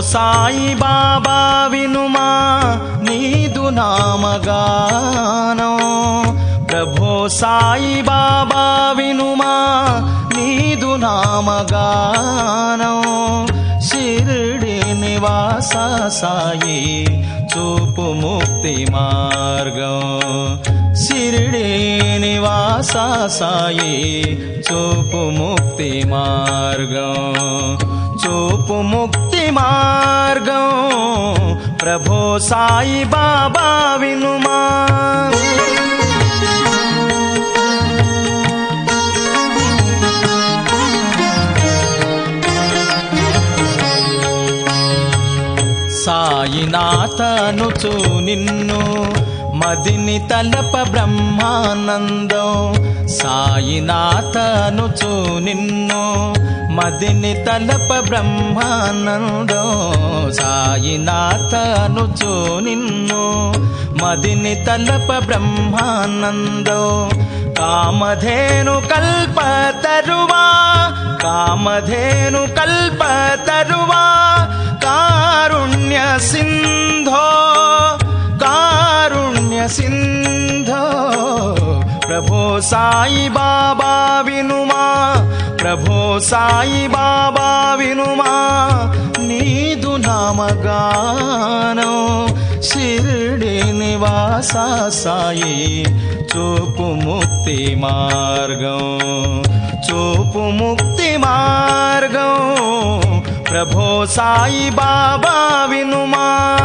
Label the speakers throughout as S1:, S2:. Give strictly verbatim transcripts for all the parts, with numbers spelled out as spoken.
S1: సాయి బాబా వినుమా నీదు నామగానం ప్రభో సాయి బాబా వినుమా నీదు నామగానం షిరిడి నివాస సాయి చూపు ముక్తి మార్గం షిరిడి నివాస సాయి చూపు ముక్తి మార్గం చూపు ముక్తి మార్గం ప్రభో సాయి బాబా వినుమా సాయినాథనుచు నిన్ను మదిని తలప బ్రహ్మానందం సాయినాథనుచు నిన్ను మదిని తలప బ్రహ్మానందం సాయినాథనుచు నిన్ను మదిని తలప బ్రహ్మానందం కామధేను కల్ప తరువా కామధేను కల్ప తరువా కారుణ్య సింధో కారుణ్య సింధో ప్రభో సాయి బాబా వినుమా ప్రభో సాయి బాబా వినుమా నీదు నామగానం షిరిడి నివాస సాయి చూపు ముక్తి మార్గం చూపు ముక్తి మార్గం ప్రభో సాయి బాబా వినుమా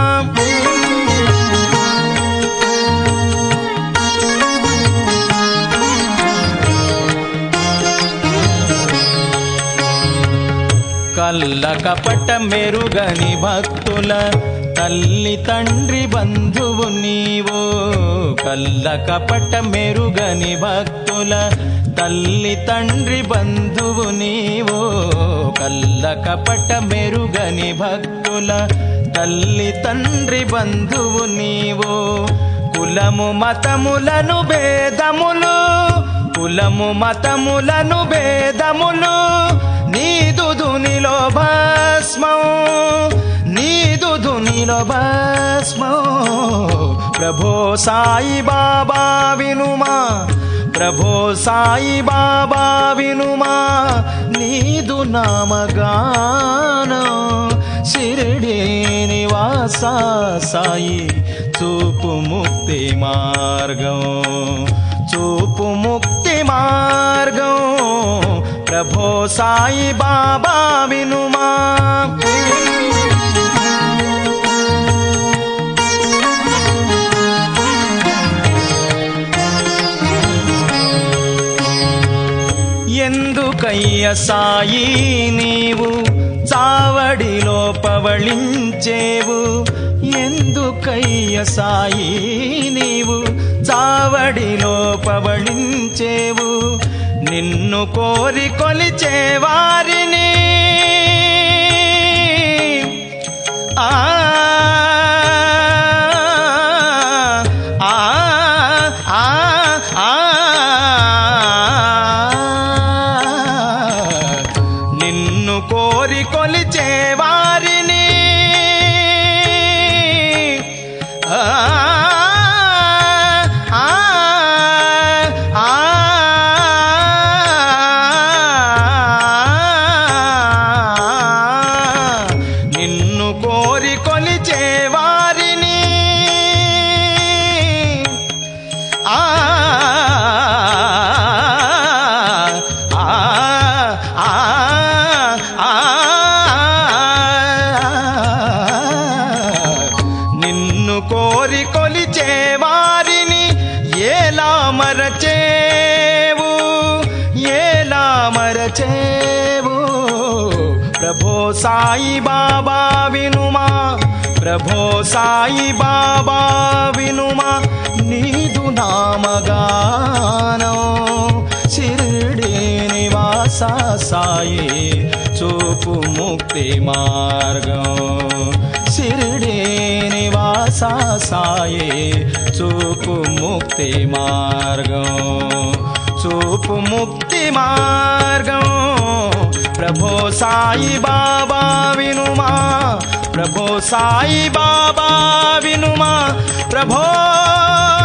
S1: కల్ల కపట మెరుగని భక్తుల తల్లి తండ్రి బంధువు నీవు కల్ల కపట మెరుగని భక్తుల తల్లి తండ్రి బంధువు నీవు కల్ల కపట మెరుగని భక్తుల తల్లి తండ్రి బంధువు నీవు కులము మతములను భేదములు కులము మతములను భేదములు నీదు ధునిలో భస్మం నీదు ధునిలో భస్మం ప్రభో సాయి బాబా వినుమా ప్రభో సాయి బాబా వినుమా నీదు నామగానం షిరిడి నివాస సాయి చూపు ముక్తి మార్గం చూపు ముక్తి మార్గం ప్రభో సాయి బాబా వినుమా ఎందుకయ్య సాయి నీవు చావడిలో పవళించేవు ఎందుకయ్య సాయి నీవు చావడిలో పవళించేవు నిన్ను కోరి కొలిచే వారిని ఆ ఆ ఆ ఆ నిన్ను కోరి కొలిచే వారిని ఆ కోరి కొలిచే వారిని ఆ ఆ ఆ నిన్ను కోరి కొలిచే వారిని ఎలా మరచేవు ఎలా మరచేవు ప్రభో సాయి బాబా వినుమా ప్రభో సాయి బాబా వినుమా నీదు నామగానం షిరిడి నివాస సాయి చూపు ముక్తి మార్గం షిరిడి నివాస సాయి చూపు ముక్తి మార్గం చూపు ముక్తి మార్గం ప్రభో సాయి బాబా వినుమా ప్రభో సాయి బాబా వినుమా ప్రభో